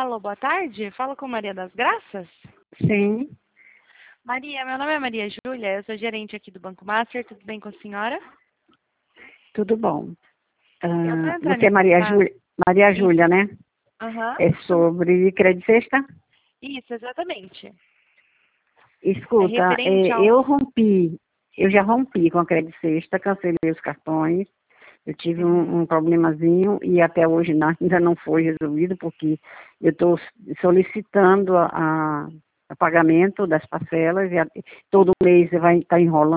Alô, boa tarde. Fala com Maria das Graças? Sim, Maria, meu nome é Maria Júlia, eu sou gerente aqui do Banco Master. Tudo bem com a senhora? tudo bom. Eu tô entrando Você em é Maria contato. Júlia, Maria Júlia, né? Aham. É sobre crédito sexta? Isso, exatamente. É Escuta, referente a um. eu já rompi com a crédito sexta, cancelei os cartões, eu tive Uhum. um problemazinho e até hoje ainda não foi resolvido, porque eu estou solicitando a pagamento das parcelas e todo mês vai estar enrolando.